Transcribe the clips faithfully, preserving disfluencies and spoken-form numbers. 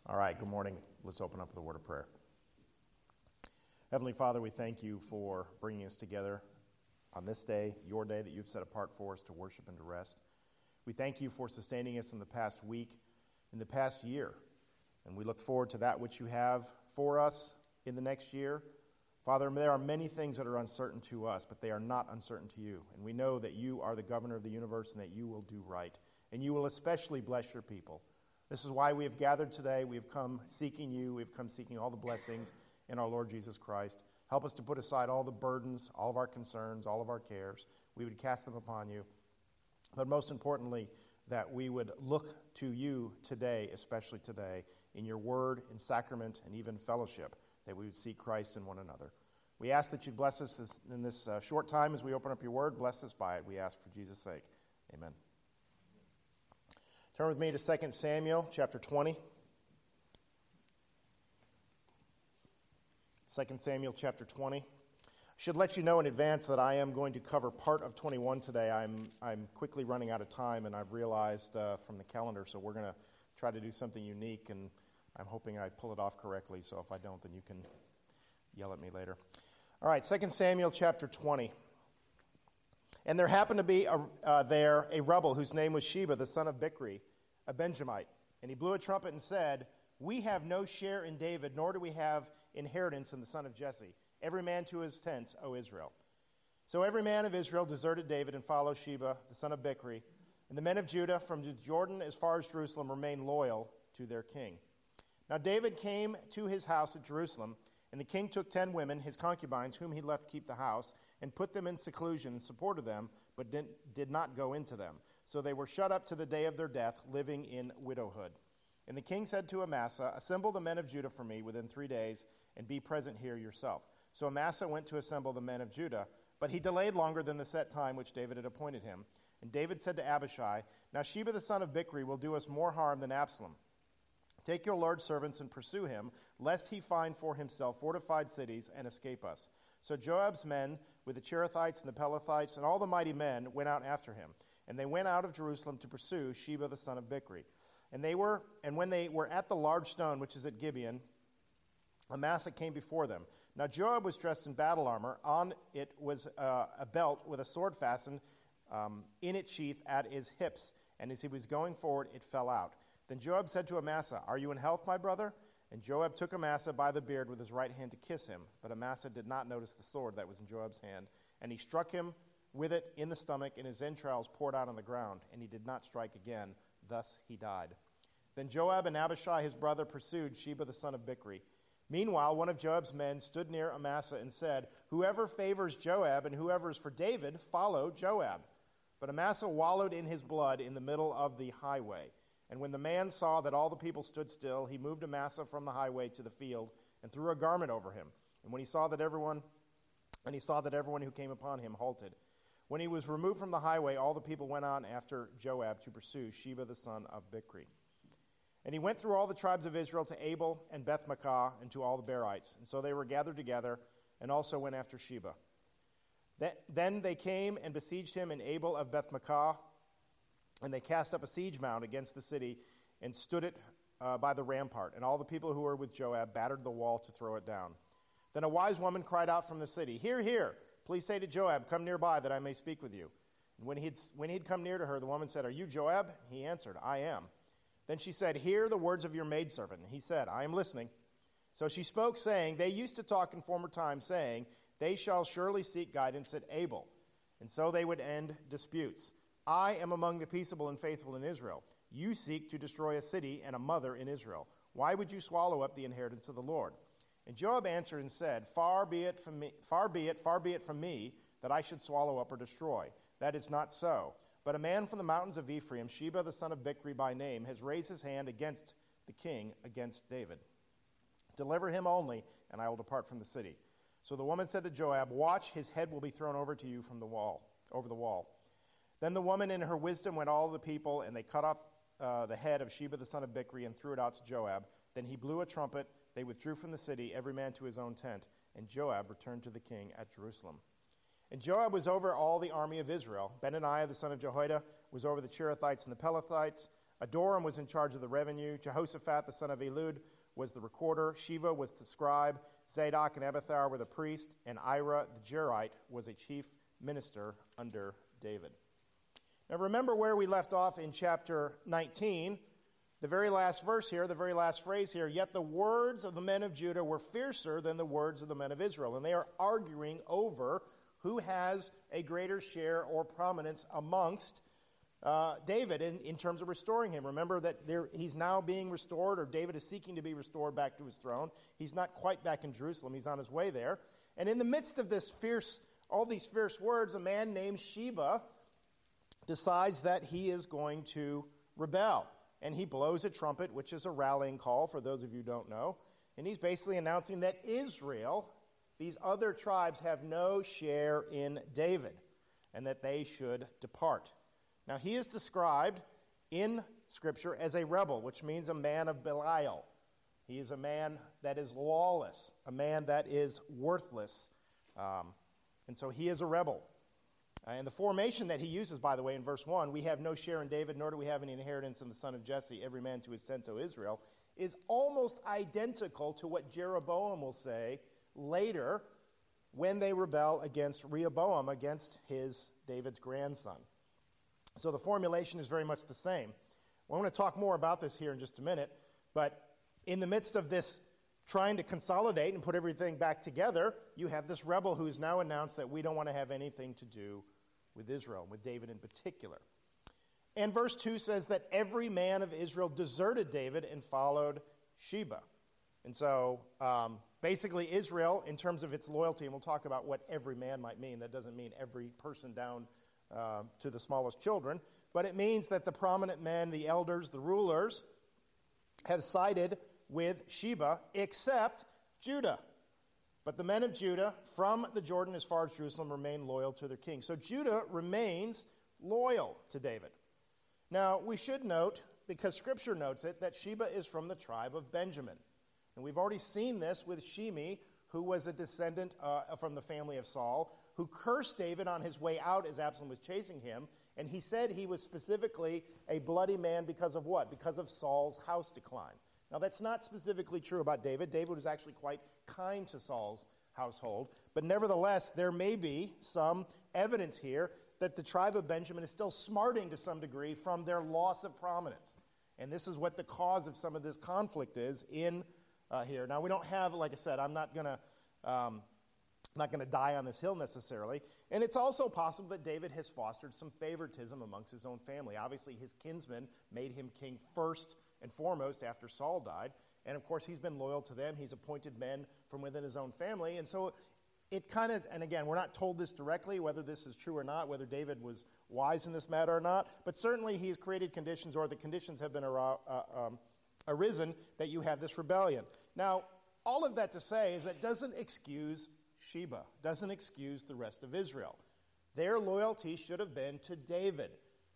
All right, good morning. Let's open up with a word of prayer. Heavenly Father, we thank you for bringing us together on this day, your day that you've set apart for us to worship and to rest. We thank you for sustaining us in the past week, in the past year, and we look forward to that which you have for us in the next year. Father, there are many things that are uncertain to us, but they are not uncertain to you, and we know that you are the governor of the universe and that you will do right, and you will especially bless your people. This is why we have gathered today. We have come seeking you. We have come seeking all the blessings in our Lord Jesus Christ. Help us to put aside all the burdens, all of our concerns, all of our cares. We would cast them upon you. But most importantly, that we would look to you today, especially today, in your word, in sacrament, and even fellowship, that we would seek Christ in one another. We ask that you bless us this, in this uh, short time as we open up your word. Bless us by it, we ask for Jesus' sake. Amen. Turn with me to Second Samuel chapter twenty. Second Samuel chapter twenty. I should let you know in advance that I am going to cover part of twenty-one today. I'm I'm quickly running out of time, and I've realized uh, from the calendar, so we're going to try to do something unique, and I'm hoping I pull it off correctly, so if I don't, then you can yell at me later. All right, Second Samuel chapter twenty. And there happened to be a, uh, there a rebel whose name was Sheba, the son of Bichri, a Benjamite. And he blew a trumpet and said, "We have no share in David, nor do we have inheritance in the son of Jesse. Every man to his tents, O Israel." So every man of Israel deserted David and followed Sheba, the son of Bichri. And the men of Judah from Jordan as far as Jerusalem remained loyal to their king. Now David came to his house at Jerusalem, and the king took ten women, his concubines, whom he left keep the house, and put them in seclusion and supported them, but did, did not go into them. So they were shut up to the day of their death, living in widowhood. And the king said to Amasa, "Assemble the men of Judah for me within three days, and be present here yourself." So Amasa went to assemble the men of Judah, but he delayed longer than the set time which David had appointed him. And David said to Abishai, "Now Sheba the son of Bichri will do us more harm than Absalom. Take your Lord's servants and pursue him, lest he find for himself fortified cities and escape us." So Joab's men, with the Cherethites and the Pelethites and all the mighty men, went out after him. And they went out of Jerusalem to pursue Sheba the son of Bichri. And they were, and when they were at the large stone which is at Gibeon, Amasa came before them. Now Joab was dressed in battle armor. On it was uh, a belt with a sword fastened um, in its sheath at his hips. And as he was going forward, it fell out. Then Joab said to Amasa, "Are you in health, my brother?" And Joab took Amasa by the beard with his right hand to kiss him. But Amasa did not notice the sword that was in Joab's hand. And he struck him with it in the stomach, and his entrails poured out on the ground. And he did not strike again. Thus he died. Then Joab and Abishai his brother pursued Sheba the son of Bichri. Meanwhile, one of Joab's men stood near Amasa and said, "Whoever favors Joab and whoever is for David, follow Joab." But Amasa wallowed in his blood in the middle of the highway. And when the man saw that all the people stood still, he moved Amasa from the highway to the field and threw a garment over him. And when he saw that everyone, and he saw that everyone who came upon him halted. When he was removed from the highway, all the people went on after Joab to pursue Sheba the son of Bichri. And he went through all the tribes of Israel to Abel and Beth-maachah and to all the Berites. And so they were gathered together and also went after Sheba. Then they came and besieged him in Abel of Beth-maachah, and they cast up a siege mound against the city and stood it uh, by the rampart. And all the people who were with Joab battered the wall to throw it down. Then a wise woman cried out from the city, "Hear, hear! Please say to Joab, 'Come nearby that I may speak with you.' And when he'd, when he'd come near to her, the woman said, 'Are you Joab?' He answered, 'I am.' Then she said, 'Hear the words of your maidservant.' And he said, 'I am listening.' So she spoke, saying, 'They used to talk in former times, saying, they shall surely seek guidance at Abel. And so they would end disputes. I am among the peaceable and faithful in Israel. You seek to destroy a city and a mother in Israel. Why would you swallow up the inheritance of the Lord?' And Joab answered and said, Far be it from me, far be it, far be it from me that I should swallow up or destroy. That is not so. But a man from the mountains of Ephraim, Sheba the son of Bichri by name, has raised his hand against the king, against David. Deliver him only, and I will depart from the city." So the woman said to Joab, "Watch, his head will be thrown over to you from the wall, over the wall." Then the woman in her wisdom went all the people, and they cut off uh, the head of Sheba the son of Bichri and threw it out to Joab. Then he blew a trumpet. They withdrew from the city, every man to his own tent, and Joab returned to the king at Jerusalem. And Joab was over all the army of Israel. Benaniah the son of Jehoiada was over the Cherethites and the Pelethites. Adoram was in charge of the revenue. Jehoshaphat, the son of Elud, was the recorder. Sheva was the scribe. Zadok and Abiathar were the priest. And Ira, the Jerite, was a chief minister under David. Now remember where we left off in chapter nineteen. The very last verse here, the very last phrase here, yet the words of the men of Judah were fiercer than the words of the men of Israel. And they are arguing over who has a greater share or prominence amongst uh, David in, in terms of restoring him. Remember that there, he's now being restored, or David is seeking to be restored back to his throne. He's not quite back in Jerusalem. He's on his way there. And in the midst of this fierce, all these fierce words, a man named Sheba decides that he is going to rebel. And he blows a trumpet, which is a rallying call, for those of you who don't know. And he's basically announcing that Israel, these other tribes, have no share in David, and that they should depart. Now, he is described in Scripture as a rebel, which means a man of Belial. He is a man that is lawless, a man that is worthless. Um, and so he is a rebel. And the formation that he uses, by the way, in verse one, we have no share in David, nor do we have any inheritance in the son of Jesse, every man to his tent, O Israel, is almost identical to what Jeroboam will say later when they rebel against Rehoboam, against his, David's grandson. So the formulation is very much the same. Well, I want to talk more about this here in just a minute, but in the midst of this trying to consolidate and put everything back together, you have this rebel who's now announced that we don't want to have anything to do with Israel, with David in particular. And verse two says that every man of Israel deserted David and followed Sheba. And so um, basically Israel, in terms of its loyalty, and we'll talk about what every man might mean. That doesn't mean every person down uh, to the smallest children, but it means that the prominent men, the elders, the rulers, have sided with Sheba, except Judah. But the men of Judah, from the Jordan as far as Jerusalem, remain loyal to their king. So Judah remains loyal to David. Now, we should note, because Scripture notes it, that Sheba is from the tribe of Benjamin. And we've already seen this with Shimei, who was a descendant uh, from the family of Saul, who cursed David on his way out as Absalom was chasing him. And he said he was specifically a bloody man because of what? Because of Saul's house decline. Now, that's not specifically true about David. David was actually quite kind to Saul's household. But nevertheless, there may be some evidence here that the tribe of Benjamin is still smarting to some degree from their loss of prominence. And this is what the cause of some of this conflict is in uh, here. Now, we don't have, like I said, I'm not going to um, not going to die on this hill necessarily. And it's also possible that David has fostered some favoritism amongst his own family. Obviously, his kinsmen made him king first and foremost after Saul died. And of course, he's been loyal to them. He's appointed men from within his own family. And so it kind of, and again, we're not told this directly, whether this is true or not, whether David was wise in this matter or not. But certainly he's created conditions, or the conditions have been ar- uh, um, arisen, that you have this rebellion. Now, all of that to say is that doesn't excuse Sheba, doesn't excuse the rest of Israel. Their loyalty should have been to David.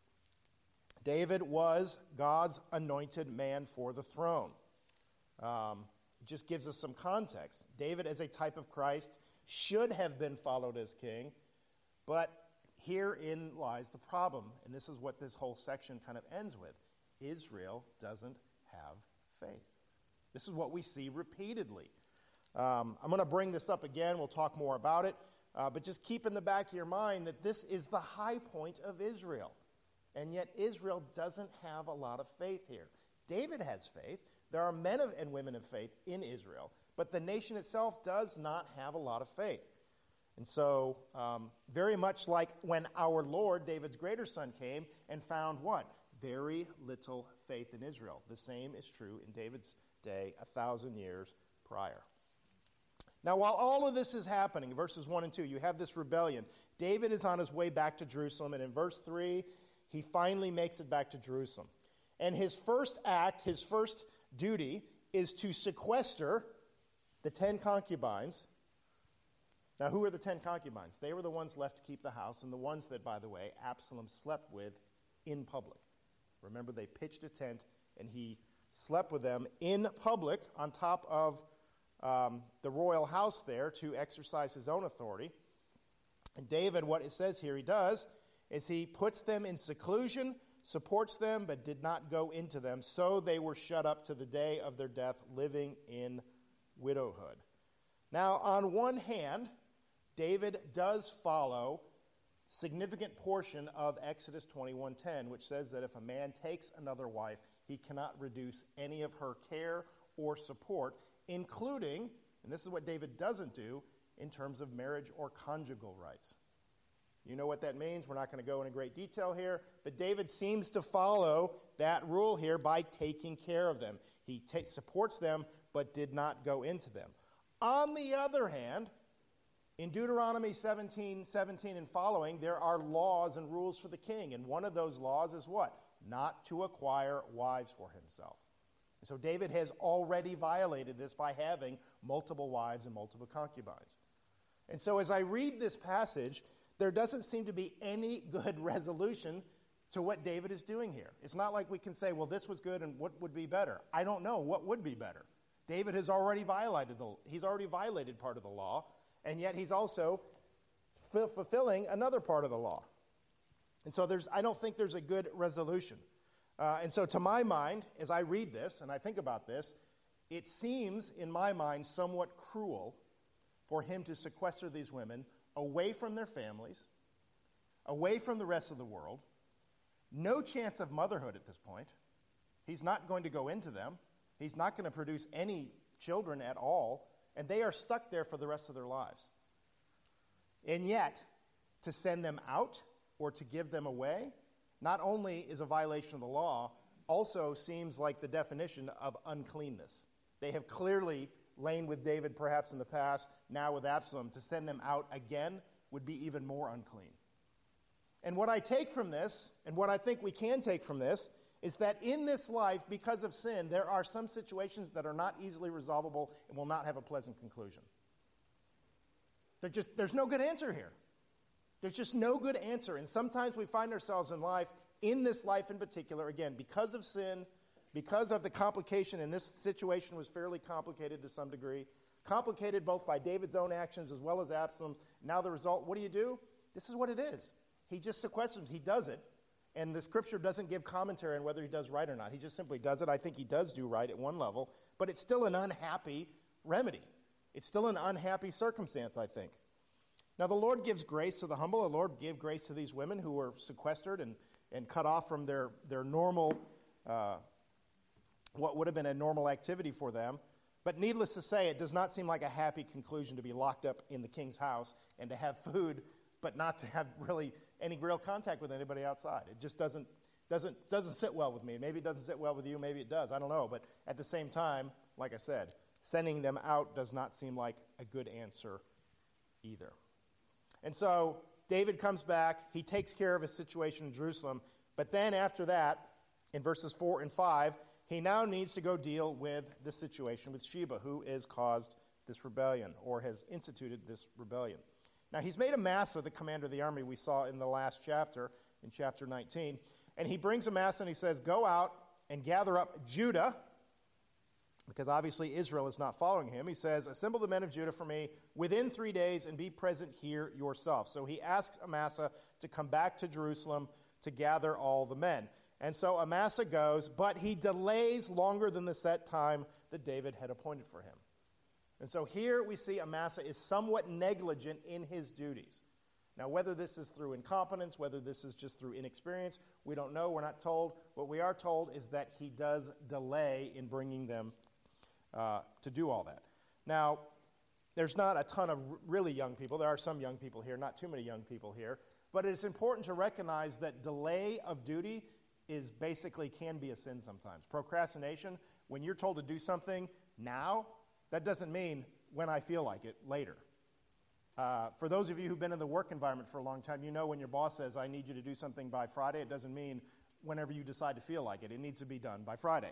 David was God's anointed man for the throne. Um, it just gives us some context. David, as a type of Christ, should have been followed as king, but herein lies the problem, and this is what this whole section kind of ends with. Israel doesn't have faith. This is what we see repeatedly. Um, I'm going to bring this up again. We'll talk more about it, uh, but just keep in the back of your mind that this is the high point of Israel. And yet Israel doesn't have a lot of faith here. David has faith. There are men of, and women of faith in Israel. But the nation itself does not have a lot of faith. And so, um, very much like when our Lord, David's greater son, came and found what? Very little faith in Israel. The same is true in David's day, a thousand years prior. Now, while all of this is happening, verses one and two, you have this rebellion. David is on his way back to Jerusalem, and in verse three, he finally makes it back to Jerusalem. And his first act, his first duty, is to sequester the ten concubines. Now, who are the ten concubines? They were the ones left to keep the house, and the ones that, by the way, Absalom slept with in public. Remember, they pitched a tent, and he slept with them in public on top of um, the royal house there to exercise his own authority. And David, what it says here he does, is he puts them in seclusion supports them, but did not go into them. So they were shut up to the day of their death, living in widowhood. Now, on one hand, David does follow significant portion of Exodus twenty-one ten, which says that if a man takes another wife, he cannot reduce any of her care or support, including, and this is what David doesn't do, in terms of marriage or conjugal rights. You know what that means. We're not going to go into great detail here, but David seems to follow that rule here by taking care of them. He ta- supports them, but did not go into them. On the other hand, in Deuteronomy seventeen, seventeen and following, there are laws and rules for the king, and one of those laws is what? Not to acquire wives for himself. And so David has already violated this by having multiple wives and multiple concubines. And so as I read this passage, there doesn't seem to be any good resolution to what David is doing here. It's not like we can say, well, this was good and what would be better. I don't know what would be better. David has already violated the he's already violated part of the law, and yet he's also f- fulfilling another part of the law. And so there's I don't think there's a good resolution. Uh, and so to my mind, as I read this and I think about this, it seems in my mind somewhat cruel for him to sequester these women away from their families, away from the rest of the world, no chance of motherhood at this point. He's not going to go into them. He's not going to produce any children at all, and they are stuck there for the rest of their lives. And yet, to send them out or to give them away, not only is a violation of the law, also seems like the definition of uncleanness. They have clearly lain with David perhaps in the past, now with Absalom. To send them out again would be even more unclean. And what I take from this, and what I think we can take from this, is that in this life, because of sin, there are some situations that are not easily resolvable and will not have a pleasant conclusion. They're just, there's no good answer here. There's just no good answer. And sometimes we find ourselves in life, in this life in particular, again, because of sin, because of the complication, and this situation was fairly complicated to some degree, complicated both by David's own actions as well as Absalom's. Now the result, what do you do? This is what it is. He just sequesters, he does it, and the scripture doesn't give commentary on whether he does right or not. He just simply does it. I think he does do right at one level, but it's still an unhappy remedy. It's still an unhappy circumstance, I think. Now the Lord gives grace to the humble. The Lord gave grace to these women who were sequestered and, and cut off from their, their normal uh what would have been a normal activity for them. But needless to say, it does not seem like a happy conclusion to be locked up in the king's house and to have food, but not to have really any real contact with anybody outside. It just doesn't doesn't doesn't sit well with me. Maybe it doesn't sit well with you. Maybe it does. I don't know. But at the same time, like I said, sending them out does not seem like a good answer either. And so David comes back. He takes care of his situation in Jerusalem. But then after that, in verses four and five, he now needs to go deal with the situation with Sheba, who has caused this rebellion or has instituted this rebellion. Now, he's made Amasa the commander of the army we saw in the last chapter, in chapter nineteen. And he brings Amasa and he says, go out and gather up Judah, because obviously Israel is not following him. He says, assemble the men of Judah for me within three days and be present here yourself. So he asks Amasa to come back to Jerusalem to gather all the men. And so Amasa goes, but he delays longer than the set time that David had appointed for him. And so here we see Amasa is somewhat negligent in his duties. Now, whether this is through incompetence, whether this is just through inexperience, we don't know. We're not told. What we are told is that he does delay in bringing them uh, to do all that. Now, there's not a ton of r- really young people. There are some young people here, not too many young people here. But it's important to recognize that delay of duty is basically can be a sin sometimes. Procrastination, when you're told to do something now, that doesn't mean when I feel like it later. Uh, for those of you who've been in the work environment for a long time, you know when your boss says, I need you to do something by Friday, it doesn't mean whenever you decide to feel like it. It needs to be done by Friday.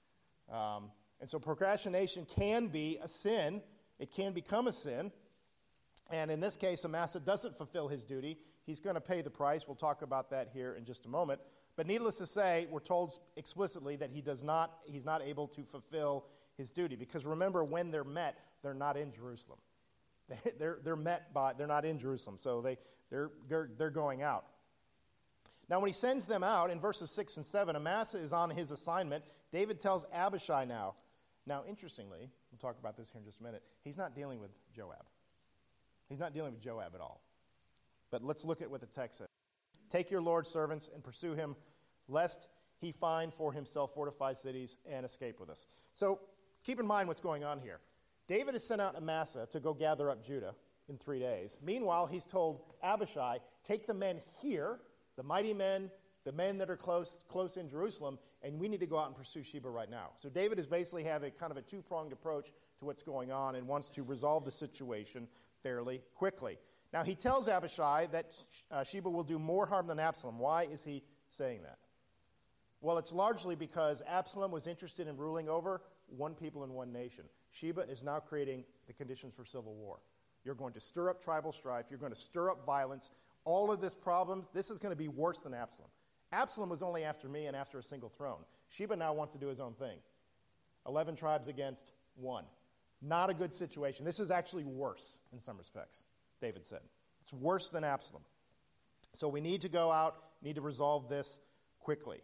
Um, and so procrastination can be a sin. It can become a sin. And in this case, Amasa doesn't fulfill his duty. He's going to pay the price. We'll talk about that here in just a moment. But needless to say, we're told explicitly that he does not, he's not able to fulfill his duty. Because remember, when they're met, they're not in Jerusalem. They, they're, they're met by, they're not in Jerusalem. So they, they're, they're, they're going out. Now, when he sends them out, in verses six and seven, Amasa is on his assignment. David tells Abishai now. Now, interestingly, we'll talk about this here in just a minute, he's not dealing with Joab. He's not dealing with Joab at all. But let's look at what the text says. Take your Lord's servants and pursue him, lest he find for himself fortified cities and escape with us. So keep in mind what's going on here. David has sent out Amasa to go gather up Judah in three days. Meanwhile, he's told Abishai, take the men here, the mighty men, the men that are close close in Jerusalem, and we need to go out and pursue Sheba right now. So David is basically having kind of a two-pronged approach to what's going on and wants to resolve the situation fairly quickly. Now, he tells Abishai that uh, Sheba will do more harm than Absalom. Why is he saying that? Well, it's largely because Absalom was interested in ruling over one people and one nation. Sheba is now creating the conditions for civil war. You're going to stir up tribal strife. You're going to stir up violence. All of this problems, this is going to be worse than Absalom. Absalom was only after me and after a single throne. Sheba now wants to do his own thing. Eleven tribes against one. Not a good situation. This is actually worse in some respects, David said. It's worse than Absalom. So we need to go out, need to resolve this quickly.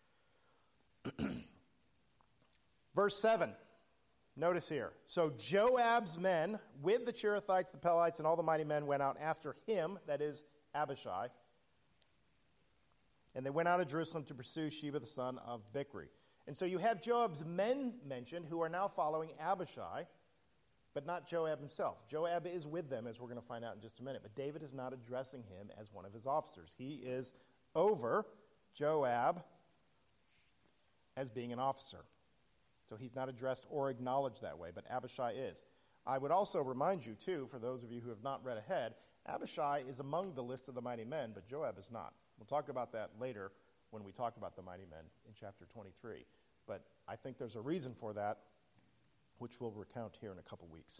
Verse seven. Notice here. So Joab's men, with the Cherethites, the Pelethites, and all the mighty men, went out after him, that is Abishai. And they went out of Jerusalem to pursue Sheba, the son of Bichri. And so you have Joab's men mentioned who are now following Abishai, but not Joab himself. Joab is with them, as we're going to find out in just a minute. But David is not addressing him as one of his officers. He is over Joab as being an officer. So he's not addressed or acknowledged that way, but Abishai is. I would also remind you, too, for those of you who have not read ahead, Abishai is among the list of the mighty men, but Joab is not. We'll talk about that later when we talk about the mighty men in chapter twenty-three. But I think there's a reason for that, which we'll recount here in a couple weeks.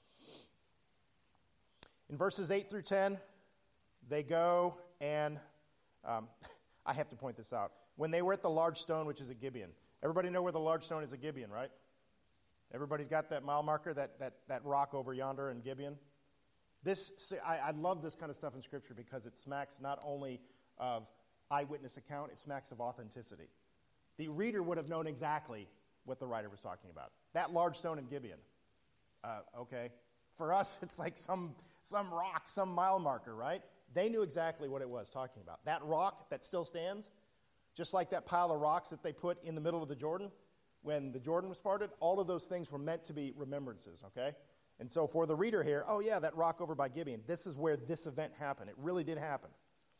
In verses eight through ten, they go and, um, I have to point this out, when they were at the large stone, which is at Gibeon. Everybody know where the large stone is at Gibeon, right? Everybody's got that mile marker, that that, that rock over yonder in Gibeon? This, see, I, I love this kind of stuff in Scripture because it smacks not only of eyewitness account, it smacks of authenticity. The reader would have known exactly what the writer was talking about. That large stone in Gibeon. Uh, okay. For us, it's like some, some rock, some mile marker, right? They knew exactly what it was talking about. That rock that still stands, just like that pile of rocks that they put in the middle of the Jordan when the Jordan was parted, all of those things were meant to be remembrances, okay? And so for the reader here, oh yeah, that rock over by Gibeon, this is where this event happened. It really did happen.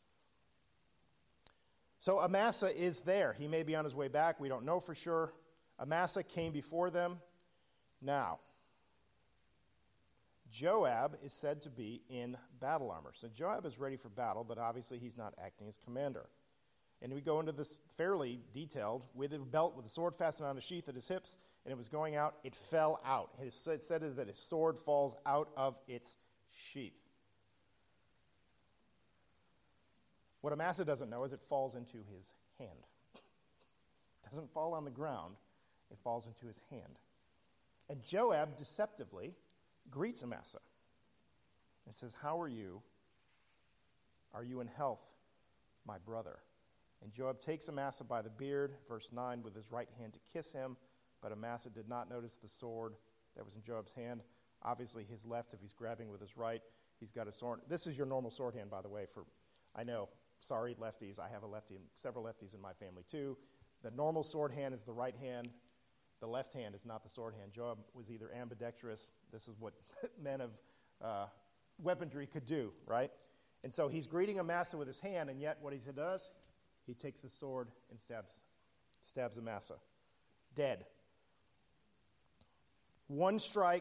So Amasa is there. He may be on his way back. We don't know for sure. Amasa came before them. Now, Joab is said to be in battle armor. So Joab is ready for battle, but obviously he's not acting as commander. And we go into this fairly detailed, with a belt with a sword fastened on a sheath at his hips, and it was going out. It fell out. It is said that his sword falls out of its sheath. What Amasa doesn't know is it falls into his hand. It doesn't fall on the ground. It falls into his hand. And Joab deceptively greets Amasa and says, "How are you? Are you in health, my brother?" And Joab takes Amasa by the beard, verse nine, with his right hand to kiss him, but Amasa did not notice the sword that was in Joab's hand. Obviously, his left, if he's grabbing with his right, he's got a sword. This is your normal sword hand, by the way. For I know, sorry, lefties. I have a lefty, and several lefties in my family, too. The normal sword hand is the right hand. The left hand is not the sword hand. Joab was either ambidextrous. This is what men of uh, weaponry could do, right? And so he's greeting Amasa with his hand, and yet what he does, he takes the sword and stabs, stabs Amasa. Dead. One strike.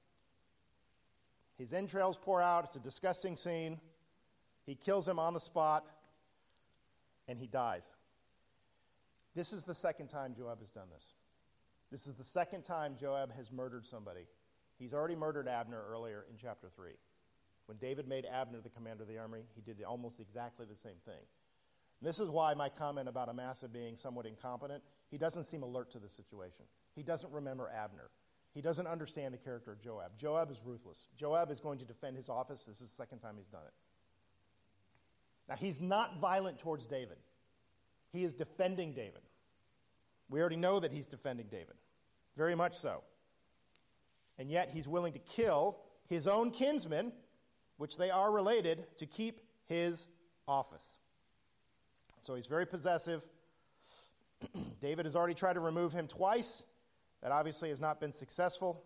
His entrails pour out. It's a disgusting scene. He kills him on the spot, and he dies. This is the second time Joab has done this. This is the second time Joab has murdered somebody. He's already murdered Abner earlier in chapter three. When David made Abner the commander of the army, he did almost exactly the same thing. And this is why my comment about Amasa being somewhat incompetent, he doesn't seem alert to the situation. He doesn't remember Abner. He doesn't understand the character of Joab. Joab is ruthless. Joab is going to defend his office. This is the second time he's done it. Now, he's not violent towards David. He is defending David. We already know that he's defending David, very much so. And yet he's willing to kill his own kinsmen, which they are related, to keep his office. So he's very possessive. David has already tried to remove him twice. That obviously has not been successful.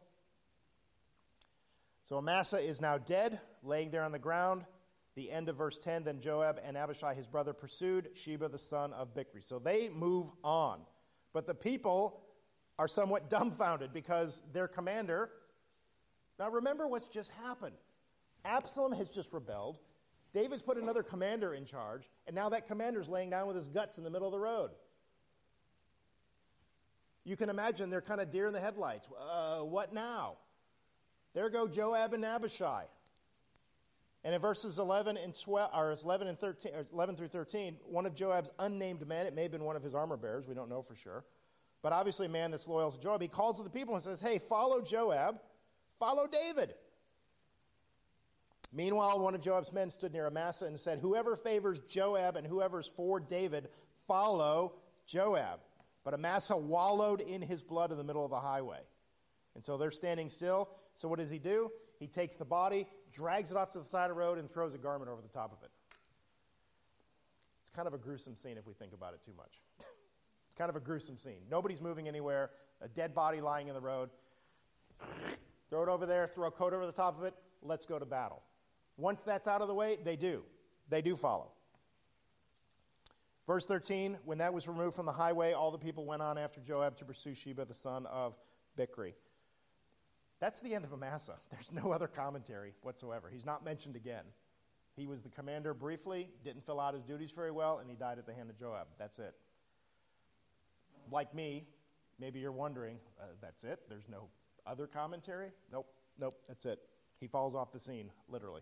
So Amasa is now dead, laying there on the ground. The end of verse ten, then Joab and Abishai, his brother, pursued Sheba, the son of Bichri. So they move on. But the people are somewhat dumbfounded because their commander, now remember what's just happened. Absalom has just rebelled. David's put another commander in charge, and now that commander's laying down with his guts in the middle of the road. You can imagine they're kind of deer in the headlights. Uh, what now? There go Joab and Abishai. And in verses eleven and twelve, or eleven and thirteen, or eleven through thirteen, one of Joab's unnamed men, it may have been one of his armor bearers, we don't know for sure, but obviously a man that's loyal to Joab, he calls to the people and says, hey, follow Joab, follow David. Meanwhile, one of Joab's men stood near Amasa and said, whoever favors Joab and whoever is for David, follow Joab. But Amasa wallowed in his blood in the middle of the highway. And so they're standing still. So what does he do? He takes the body, drags it off to the side of the road, and throws a garment over the top of it. It's kind of a gruesome scene if we think about it too much. It's kind of a gruesome scene. Nobody's moving anywhere. A dead body lying in the road. Throw it over there, throw a coat over the top of it. Let's go to battle. Once that's out of the way, they do. They do follow. Verse thirteen, when that was removed from the highway, all the people went on after Joab to pursue Sheba, the son of Bichri. That's the end of Amasa. There's no other commentary whatsoever. He's not mentioned again. He was the commander briefly, didn't fill out his duties very well, and he died at the hand of Joab. That's it. Like me, maybe you're wondering, uh, that's it? There's no other commentary? Nope, nope, that's it. He falls off the scene, literally.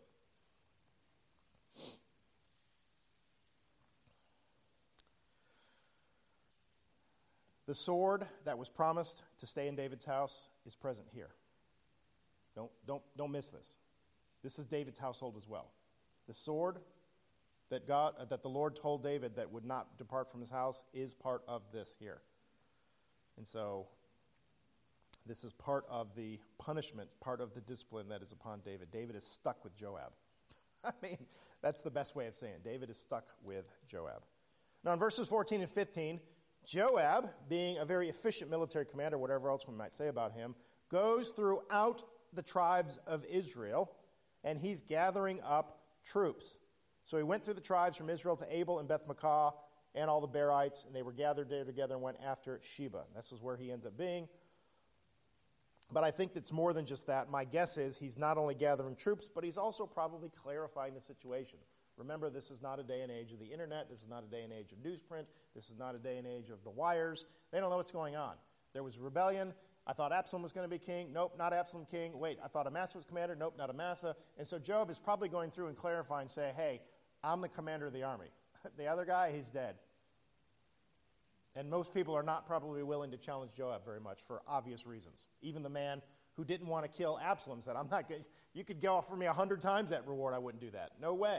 The sword that was promised to stay in David's house is present here. Don't, don't, don't miss this. This is David's household as well. The sword that God, uh, that the Lord told David that would not depart from his house is part of this here. And so this is part of the punishment, part of the discipline that is upon David. David is stuck with Joab. I mean, that's the best way of saying it. David is stuck with Joab. Now in verses fourteen and fifteen, Joab, being a very efficient military commander, whatever else we might say about him, goes throughout the tribes of Israel, and he's gathering up troops. So he went through the tribes from Israel to Abel and Beth-Makkah and all the Berites, and they were gathered there together and went after Sheba. And this is where he ends up being. But I think it's more than just that. My guess is he's not only gathering troops, but he's also probably clarifying the situation. Remember, this is not a day and age of the internet. This is not a day and age of newsprint. This is not a day and age of the wires. They don't know what's going on. There was a rebellion. I thought Absalom was going to be king. Nope, not Absalom king. Wait, I thought Amasa was commander. Nope, not Amasa. And so Joab is probably going through and clarifying, saying, hey, I'm the commander of the army. The other guy, he's dead. And most people are not probably willing to challenge Joab very much for obvious reasons. Even the man who didn't want to kill Absalom said, I'm not good. You could go offer me a hundred times that reward. I wouldn't do that. No way.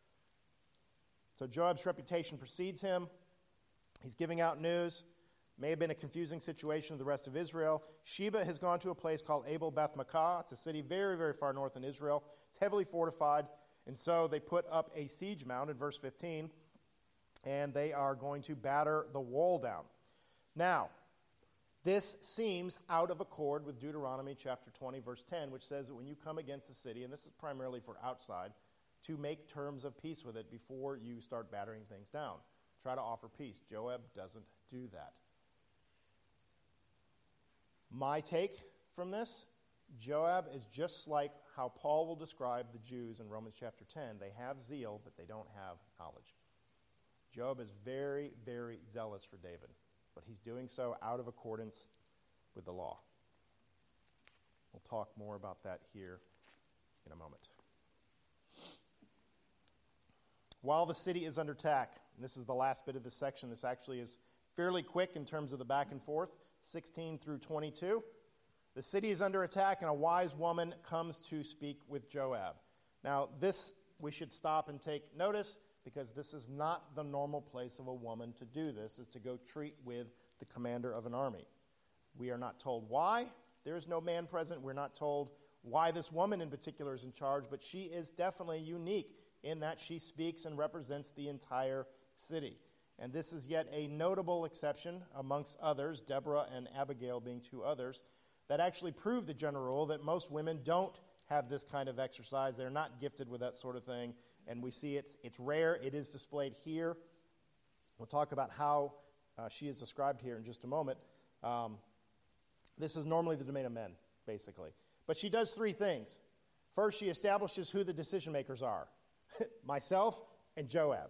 So Joab's reputation precedes him. He's giving out news. May have been a confusing situation to the rest of Israel. Sheba has gone to a place called Abel Beth-Makkah. It's a city very, very far north in Israel. It's heavily fortified. And so they put up a siege mound in verse fifteen, and they are going to batter the wall down. Now, this seems out of accord with Deuteronomy chapter twenty, verse ten, which says that when you come against the city, and this is primarily for outside, to make terms of peace with it before you start battering things down. Try to offer peace. Joab doesn't do that. My take from this, Joab is just like how Paul will describe the Jews in Romans chapter ten. They have zeal, but they don't have knowledge. Joab is very, very zealous for David, but he's doing so out of accordance with the law. We'll talk more about that here in a moment. While the city is under attack, and this is the last bit of this section, this actually is fairly quick in terms of the back and forth, sixteen through twenty-two. The city is under attack, and a wise woman comes to speak with Joab. Now, this we should stop and take notice. because this is not the normal place of a woman to do this, is to go treat with the commander of an army. We are not told why. There is no man present. We're not told why this woman in particular is in charge, but she is definitely unique in that she speaks and represents the entire city. And this is yet a notable exception amongst others, Deborah and Abigail being two others, that actually prove the general rule that most women don't have this kind of exercise. They're not gifted with that sort of thing, and we see it's, it's rare. It is displayed here. We'll talk about how uh, she is described here in just a moment. Um, this is normally the domain of men, basically. But she does three things. First, she establishes who the decision makers are, myself and Joab.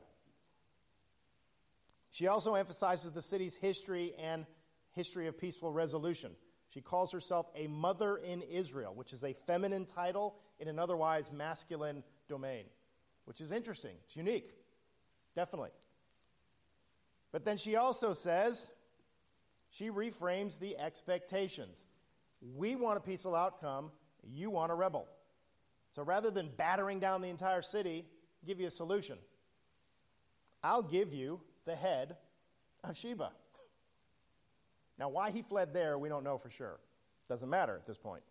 She also emphasizes the city's history and history of peaceful resolution. She calls herself a mother in Israel, which is a feminine title in an otherwise masculine domain, which is interesting. It's unique, definitely. But then she also says, she reframes the expectations. We want a peaceful outcome. You want a rebel. So rather than battering down the entire city, give you a solution. I'll give you the head of Sheba. Now, why he fled there, we don't know for sure. Doesn't matter at this point.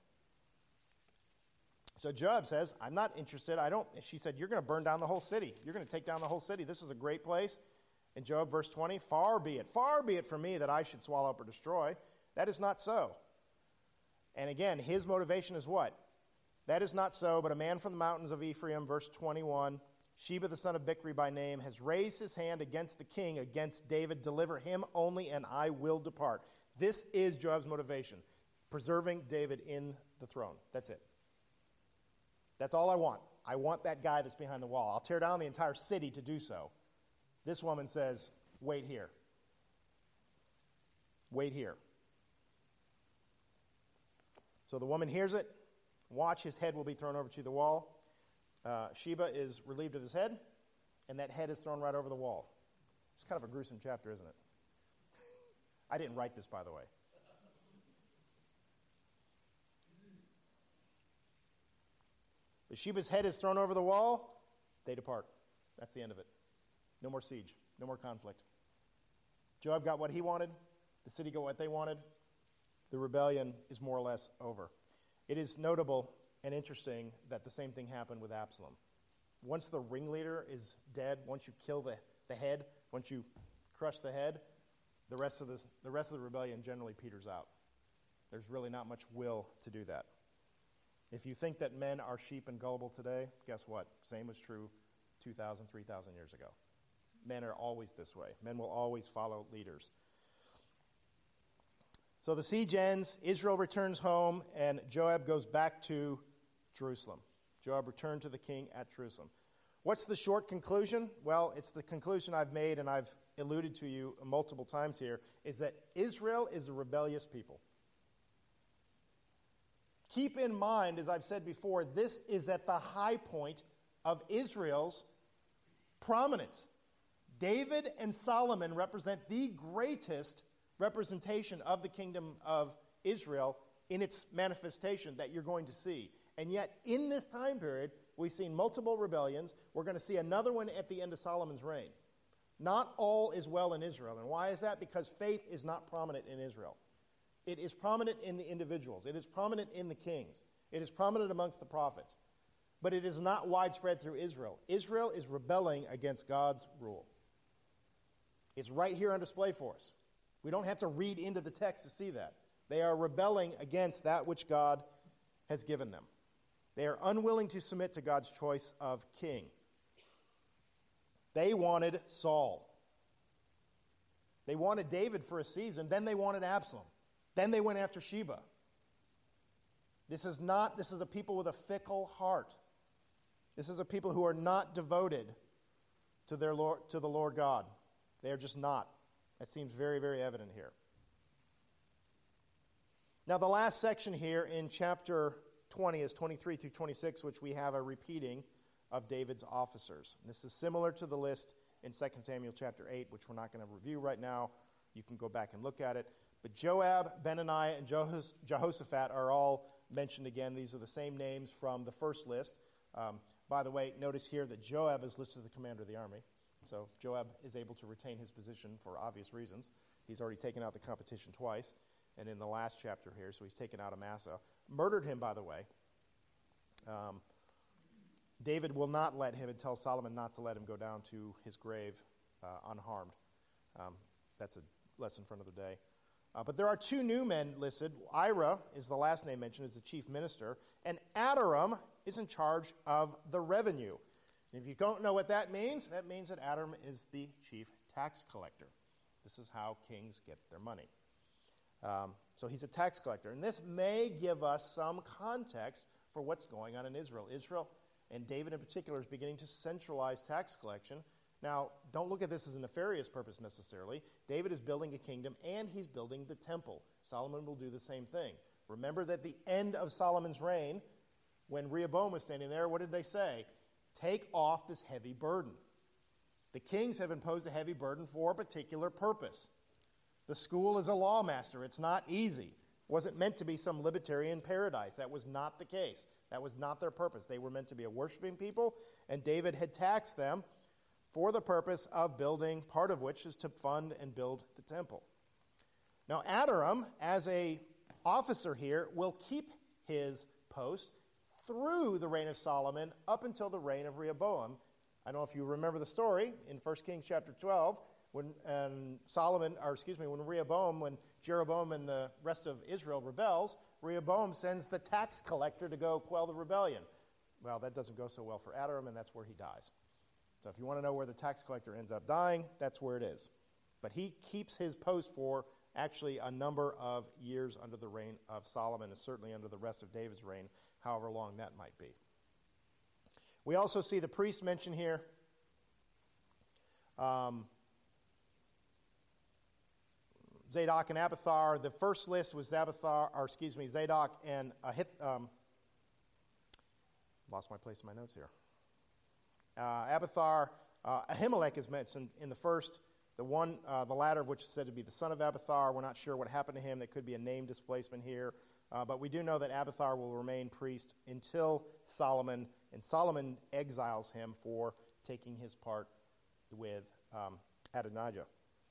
So Joab says, I'm not interested. I don't. She said, you're going to burn down the whole city. You're going to take down the whole city. This is a great place. And Joab, verse twenty, far be it, far be it from me that I should swallow up or destroy. That is not so. And again, his motivation is what? That is not so, but a man from the mountains of Ephraim, verse twenty-one, Sheba the son of Bichri by name, has raised his hand against the king, against David. Deliver him only, and I will depart. This is Joab's motivation, preserving David in the throne. That's it. That's all I want. I want that guy that's behind the wall. I'll tear down the entire city to do so. This woman says, wait here. Wait here. So the woman hears it. Watch, his head will be thrown over to the wall. Uh, Sheba is relieved of his head, and that head is thrown right over the wall. It's kind of a gruesome chapter, isn't it? I didn't write this, by the way. But Sheba's head is thrown over the wall. They depart. That's the end of it. No more siege. No more conflict. Joab got what he wanted. The city got what they wanted. The rebellion is more or less over. It is notable and interesting that the same thing happened with Absalom. Once the ringleader is dead, once you kill the, the head, once you crush the head, the rest of the, the rest of the rebellion generally peters out. There's really not much will to do that. If you think that men are sheep and gullible today, guess what? Same was true two thousand, three thousand years ago. Men are always this way. Men will always follow leaders. So the siege ends, Israel returns home, and Joab goes back to Jerusalem. Joab returned to the king at Jerusalem. What's the short conclusion? Well, it's the conclusion I've made, and I've alluded to you multiple times here, is that Israel is a rebellious people. Keep in mind, as I've said before, this is at the high point of Israel's prominence. David and Solomon represent the greatest representation of the kingdom of Israel in its manifestation that you're going to see. And yet, in this time period, we've seen multiple rebellions. We're going to see another one at the end of Solomon's reign. Not all is well in Israel. And why is that? Because faith is not prominent in Israel. It is prominent in the individuals. It is prominent in the kings. It is prominent amongst the prophets. But it is not widespread through Israel. Israel is rebelling against God's rule. It's right here on display for us. We don't have to read into the text to see that. They are rebelling against that which God has given them. They are unwilling to submit to God's choice of king. They wanted Saul. They wanted David for a season, then they wanted Absalom. Then they went after Sheba. This is not, this is a people with a fickle heart. This is a people who are not devoted to their Lord, to the Lord God. They are just not. That seems very, very evident here. Now, the last section here in chapter twenty is twenty-three through twenty-six, which we have a repeating of David's officers. And this is similar to the list in Second Samuel chapter eight, which we're not going to review right now. You can go back and look at it. But Joab, Benaniah, and Jehoshaphat are all mentioned again. These are the same names from the first list. Um, by the way, notice here that Joab is listed as the commander of the army. So Joab is able to retain his position for obvious reasons. He's already taken out the competition twice, and in the last chapter here, so he's taken out Amasa. Murdered him, by the way. Um, David will not let him and tell Solomon not to let him go down to his grave uh, unharmed. Um, that's a lesson for another day. Uh, but there are two new men listed. Ira is the last name mentioned as the chief minister, and Adoram is in charge of the revenue. And if you don't know what that means, that means that Adoram is the chief tax collector. This is how kings get their money. Um, so he's a tax collector. And this may give us some context for what's going on in Israel. Israel, and David in particular, is beginning to centralize tax collection. Now, don't look at this as a nefarious purpose necessarily. David is building a kingdom, and he's building the temple. Solomon will do the same thing. Remember that at the end of Solomon's reign, when Rehoboam was standing there, what did they say? Take off this heavy burden. The kings have imposed a heavy burden for a particular purpose. The school is a lawmaster. It's not easy. It wasn't meant to be some libertarian paradise. That was not the case. That was not their purpose. They were meant to be a worshiping people, and David had taxed them for the purpose of building, part of which is to fund and build the temple. Now, Adoram, as a officer here, will keep his post through the reign of Solomon up until the reign of Rehoboam. I don't know if you remember the story in First Kings chapter twelve, when and Solomon, or excuse me, when Rehoboam, when Jeroboam and the rest of Israel rebels, Rehoboam sends the tax collector to go quell the rebellion. Well, that doesn't go so well for Adoram, and that's where he dies. So if you want to know where the tax collector ends up dying, that's where it is. But he keeps his post for actually a number of years under the reign of Solomon, and certainly under the rest of David's reign, however long that might be. We also see the priests mentioned here. Um, Zadok and Abiathar. The first list was Abiathar, or excuse me, Zadok and Ahith. Um, lost my place in my notes here. Uh, Abiathar, uh, Ahimelech is mentioned in the first. The one, uh, the latter of which is said to be the son of Abiathar. We're not sure what happened to him. There could be a name displacement here. Uh, but we do know that Abiathar will remain priest until Solomon, and Solomon exiles him for taking his part with um, Adonijah.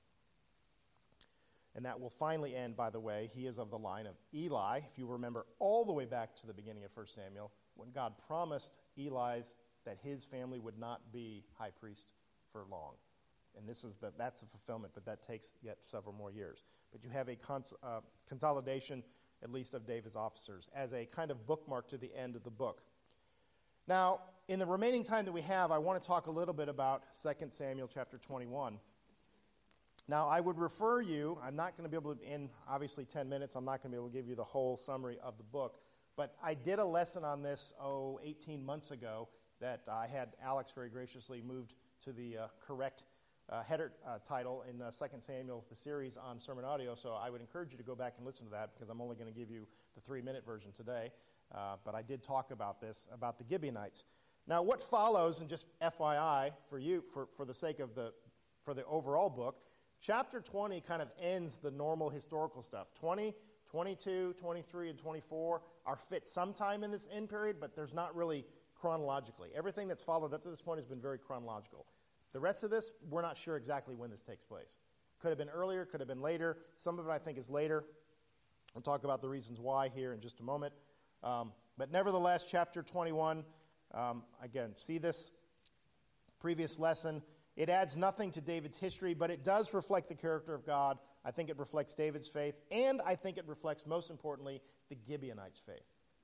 And that will finally end, by the way. He is of the line of Eli. If you remember all the way back to the beginning of First Samuel, when God promised Eli's that his family would not be high priest for long. And this is the, that's the fulfillment, but that takes yet several more years. But you have a cons, uh, consolidation, at least of David's officers, as a kind of bookmark to the end of the book. Now, in the remaining time that we have, I want to talk a little bit about Second Samuel chapter twenty-one. Now, I would refer you, I'm not going to be able to, in obviously ten minutes, I'm not going to be able to give you the whole summary of the book, but I did a lesson on this, oh, eighteen months ago, that I had Alex very graciously moved to the uh, correct uh, header uh, title in uh, Second Samuel, the series on sermon audio, so I would encourage you to go back and listen to that, because I'm only going to give you the three-minute version today, uh, but I did talk about this, about the Gibeonites. Now, what follows, and just F Y I for you, for, for the sake of the, for the overall book, chapter twenty kind of ends the normal historical stuff. twenty, twenty-two, twenty-three, and twenty-four are fit sometime in this end period, but there's not really chronologically. Everything that's followed up to this point has been very chronological. The rest of this, we're not sure exactly when this takes place. Could have been earlier, could have been later. Some of it, I think, is later. I'll talk about the reasons why here in just a moment. Um, but nevertheless, chapter twenty-one, um, again, see this previous lesson. It adds nothing to David's history, but it does reflect the character of God. I think it reflects David's faith, and I think it reflects, most importantly, the Gibeonites' faith.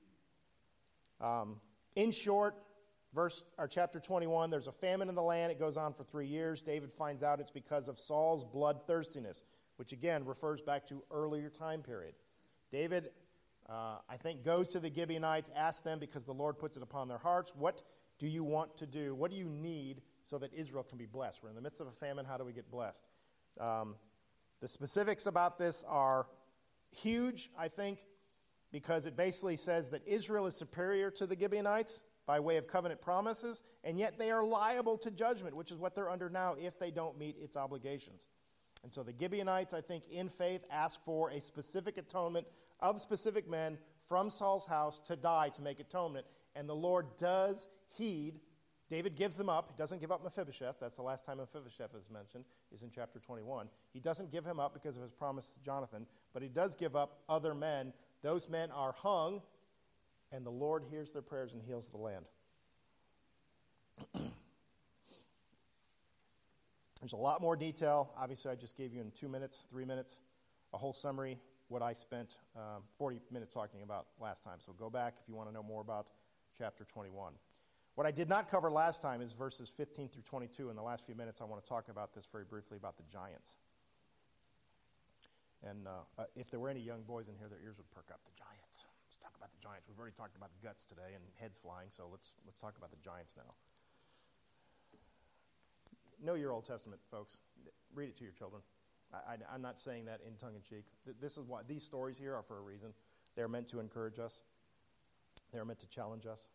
Um, in short, verse or chapter twenty-one, there's a famine in the land. It goes on for three years. David finds out it's because of Saul's bloodthirstiness, which again refers back to earlier time period. David, uh, I think, goes to the Gibeonites, asks them, because the Lord puts it upon their hearts, what do you want to do? What do you need so that Israel can be blessed? We're in the midst of a famine. How do we get blessed? Um, the specifics about this are huge, I think, because it basically says that Israel is superior to the Gibeonites by way of covenant promises, and yet they are liable to judgment, which is what they're under now if they don't meet its obligations. And so the Gibeonites, I think, in faith, ask for a specific atonement of specific men from Saul's house to die to make atonement, and the Lord does heed David gives them up. He doesn't give up Mephibosheth. That's the last time Mephibosheth is mentioned, is in chapter twenty-one. He doesn't give him up because of his promise to Jonathan, but he does give up other men. Those men are hung, and the Lord hears their prayers and heals the land. There's a lot more detail. Obviously, I just gave you in two minutes, three minutes, a whole summary, what I spent um, forty minutes talking about last time. So go back if you want to know more about chapter twenty-one. What I did not cover last time is verses fifteen through twenty-two. In the last few minutes, I want to talk about this very briefly, about the giants. And uh, uh, if there were any young boys in here, their ears would perk up. The giants. Let's talk about the giants. We've already talked about guts today and heads flying, so let's let's talk about the giants now. Know your Old Testament, folks. Read it to your children. I, I, I'm not saying that in tongue-in-cheek. This is why these stories here are for a reason. They're meant to encourage us. They're meant to challenge us.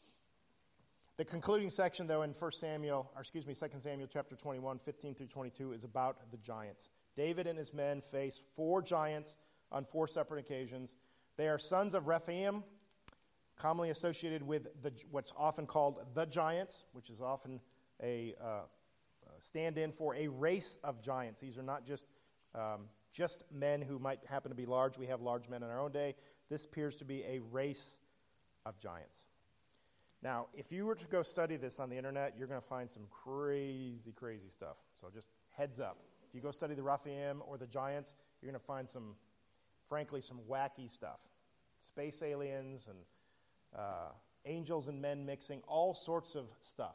The concluding section, though, in First Samuel, or excuse me, Second Samuel chapter twenty-one, fifteen through twenty-two, is about the giants. David and his men face four giants on four separate occasions. They are sons of Rephaim, commonly associated with the, what's often called the giants, which is often a uh, stand-in for a race of giants. These are not just um, just men who might happen to be large. We have large men in our own day. This appears to be a race of giants. Now, if you were to go study this on the internet, you're going to find some crazy, crazy stuff. So just heads up. If you go study the Rephaim or the giants, you're going to find some, frankly, some wacky stuff. Space aliens and uh, angels and men mixing, all sorts of stuff.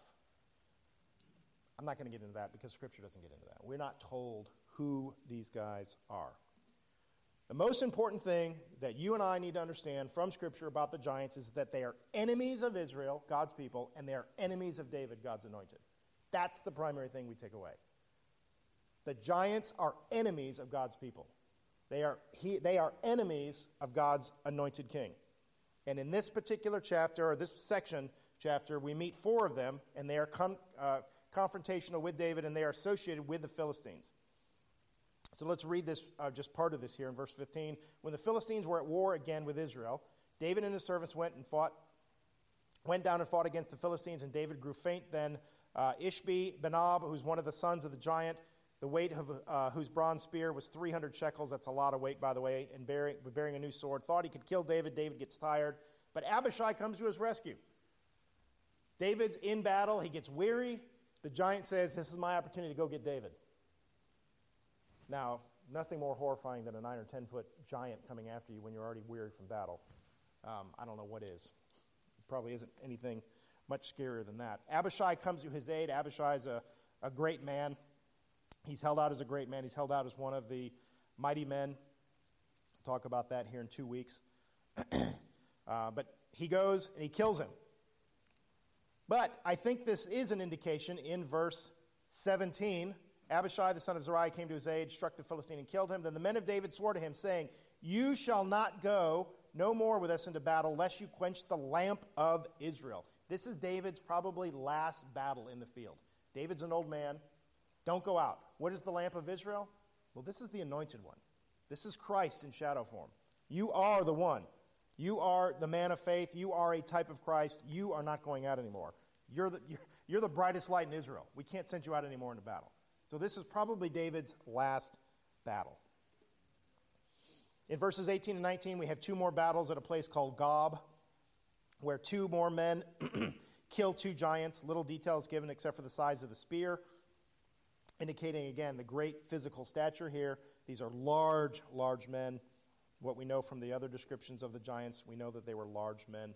I'm not going to get into that because Scripture doesn't get into that. We're not told who these guys are. The most important thing that you and I need to understand from Scripture about the giants is that they are enemies of Israel, God's people, and they are enemies of David, God's anointed. That's the primary thing we take away. The giants are enemies of God's people. They are, he, they are enemies of God's anointed king. And in this particular chapter, or this section chapter, we meet four of them, and they are con, uh, confrontational with David, and they are associated with the Philistines. So let's read this, uh, just part of this here in verse fifteen. When the Philistines were at war again with Israel, David and his servants went and fought, went down and fought against the Philistines, and David grew faint. Then uh, Ishbi Benob, who's one of the sons of the giant, the weight of uh, whose bronze spear was three hundred shekels. That's a lot of weight, by the way, and bearing, bearing a new sword, thought he could kill David. David gets tired, but Abishai comes to his rescue. David's in battle. He gets weary. The giant says, "This is my opportunity to go get David." Now, nothing more horrifying than a nine or ten foot giant coming after you when you're already weary from battle. Um, I don't know what is. Probably isn't anything much scarier than that. Abishai comes to his aid. Abishai is a, a great man. He's held out as a great man. He's held out as one of the mighty men. We'll talk about that here in two weeks. uh, but he goes and he kills him. But I think this is an indication in verse seventeen. Abishai, the son of Zeruiah, came to his aid, struck the Philistine, and killed him. Then the men of David swore to him, saying, "You shall not go no more with us into battle, lest you quench the lamp of Israel." This is David's probably last battle in the field. David's an old man. Don't go out. What is the lamp of Israel? Well, this is the anointed one. This is Christ in shadow form. You are the one. You are the man of faith. You are a type of Christ. You are not going out anymore. You're the, you're, you're the brightest light in Israel. We can't send you out anymore into battle. So this is probably David's last battle. In verses eighteen and nineteen, we have two more battles at a place called Gob, where two more men kill two giants. Little details given except for the size of the spear, indicating, again, the great physical stature here. These are large, large men. What we know from the other descriptions of the giants, we know that they were large men.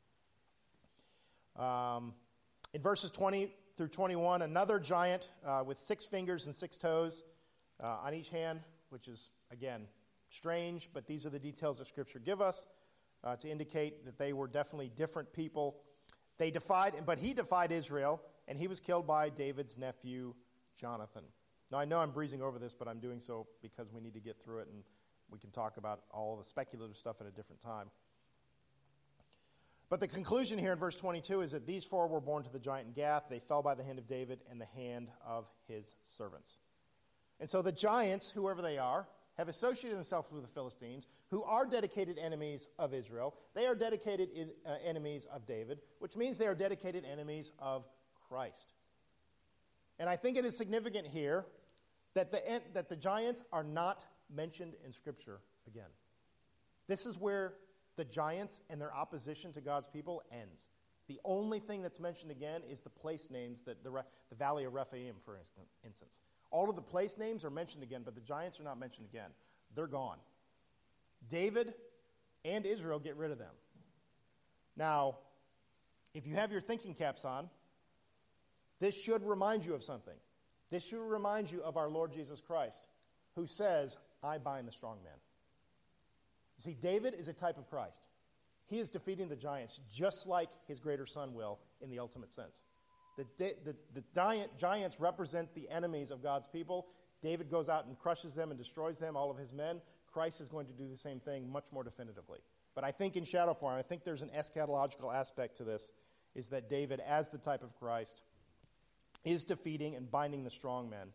Um, in verses twenty through twenty-one, another giant uh, with six fingers and six toes uh, on each hand, which is, again, strange, but these are the details that Scripture give us uh, to indicate that they were definitely different people. They defied, but he defied Israel, and he was killed by David's nephew, Jonathan. Now, I know I'm breezing over this, but I'm doing so because we need to get through it, and we can talk about all the speculative stuff at a different time. But the conclusion here in verse twenty-two is that these four were born to the giant in Gath. They fell by the hand of David and the hand of his servants. And so the giants, whoever they are, have associated themselves with the Philistines, who are dedicated enemies of Israel. They are dedicated in, uh, enemies of David, which means they are dedicated enemies of Christ. And I think it is significant here that the, that the giants are not mentioned in Scripture again. This is where the giants and their opposition to God's people ends. The only thing that's mentioned again is the place names, that the, the Valley of Rephaim, for instance. All of the place names are mentioned again, but the giants are not mentioned again. They're gone. David and Israel get rid of them. Now, if you have your thinking caps on, this should remind you of something. This should remind you of our Lord Jesus Christ, who says, I bind the strong man. See, David is a type of Christ. He is defeating the giants just like his greater son will in the ultimate sense. The, the, the giant, giants represent the enemies of God's people. David goes out and crushes them and destroys them, all of his men. Christ is going to do the same thing much more definitively. But I think in shadow form, I think there's an eschatological aspect to this, is that David, as the type of Christ, is defeating and binding the strong men.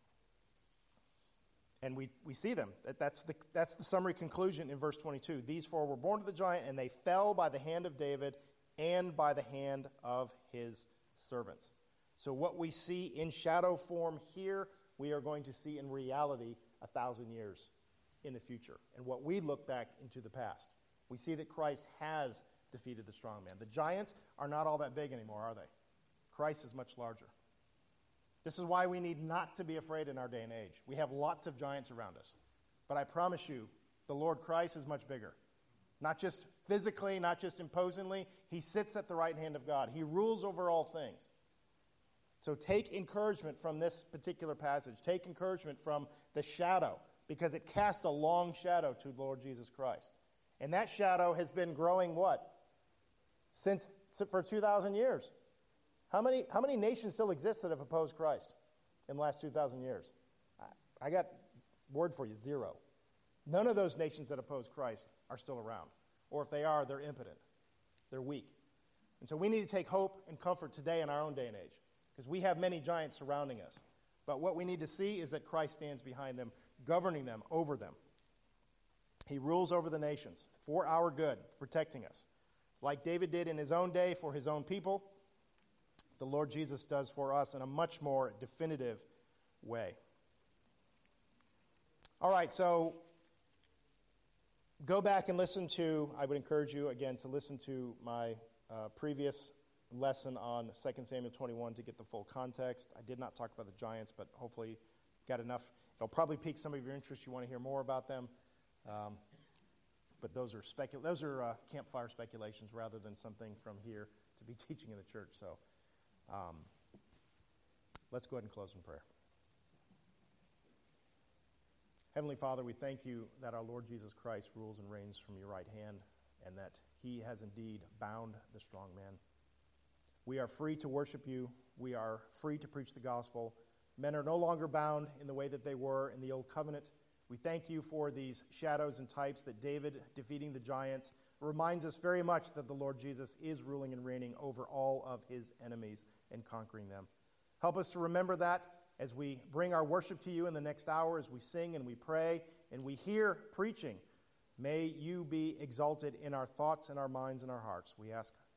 And we, we see them. That, that's, the, that's the summary conclusion in verse twenty-two. These four were born to the giant, and they fell by the hand of David and by the hand of his servants. So what we see in shadow form here, we are going to see in reality a thousand years in the future. And what we look back into the past, we see that Christ has defeated the strong man. The giants are not all that big anymore, are they? Christ is much larger. This is why we need not to be afraid in our day and age. We have lots of giants around us. But I promise you, the Lord Christ is much bigger. Not just physically, not just imposingly. He sits at the right hand of God. He rules over all things. So take encouragement from this particular passage. Take encouragement from the shadow, because it casts a long shadow to the Lord Jesus Christ. And that shadow has been growing what? Since for two thousand years. How many, how many nations still exist that have opposed Christ in the last two thousand years? I, I got word for you, zero. None of those nations that oppose Christ are still around. Or if they are, they're impotent. They're weak. And so we need to take hope and comfort today in our own day and age, because we have many giants surrounding us. But what we need to see is that Christ stands behind them, governing them, over them. He rules over the nations for our good, protecting us. Like David did in his own day for his own people, the Lord Jesus does for us in a much more definitive way. All right, so go back and listen to, I would encourage you again to listen to my uh, previous lesson on Second Samuel twenty-one to get the full context. I did not talk about the giants, but hopefully you got enough. It'll probably pique some of your interest. You want to hear more about them. Um, but those are specul- those are uh, campfire speculations rather than something from here to be teaching in the church. So um, let's go ahead and close in prayer. Heavenly Father, we thank you that our Lord Jesus Christ rules and reigns from your right hand, and that he has indeed bound the strong man. We are free to worship you. We are free to preach the gospel. Men are no longer bound in the way that they were in the old covenant. We thank you for these shadows and types that David defeating the giants reminds us very much that the Lord Jesus is ruling and reigning over all of his enemies and conquering them. Help us to remember that as we bring our worship to you in the next hour, as we sing and we pray and we hear preaching. May you be exalted in our thoughts and our minds and our hearts. We ask